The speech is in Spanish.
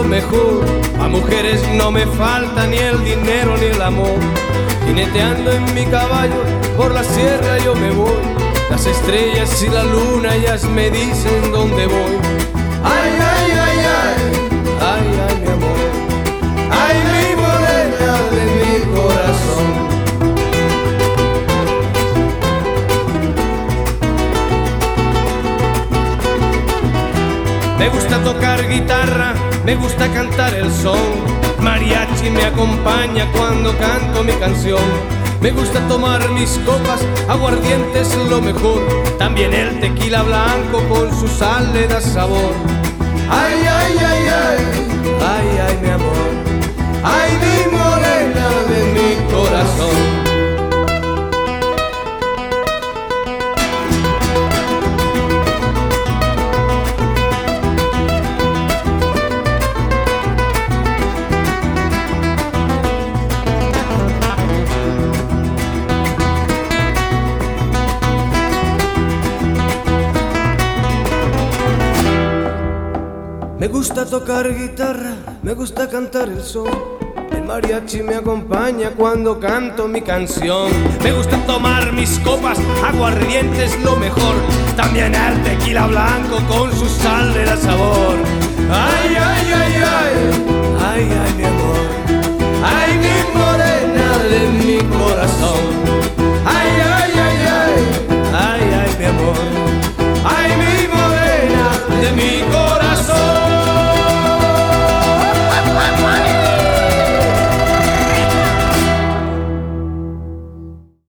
lo mejor. A mujeres no me falta ni el dinero ni el amor. Jineteando en mi caballo por la sierra yo me voy. Las estrellas y la luna ellas me dicen dónde voy. Ay, ay, ay, ay, ay, ay, mi amor. Ay, mi morena de mi corazón. Me gusta tocar guitarra, me gusta cantar el son. Mariachi me acompaña cuando canto mi canción. Me gusta tomar mis copas, aguardiente es lo mejor. También el tequila blanco con su sal le da sabor. Ay, ay, ay, ay, ay, ay, mi amor. Ay, mi morena de mi corazón. Me gusta tocar guitarra, me gusta cantar el son. El mariachi me acompaña cuando canto mi canción. Me gusta tomar mis copas, aguardiente es lo mejor. También el tequila blanco con su sal le da sabor. Ay, ay, ay, ay, ay, ay, mi amor. Ay, mi morena.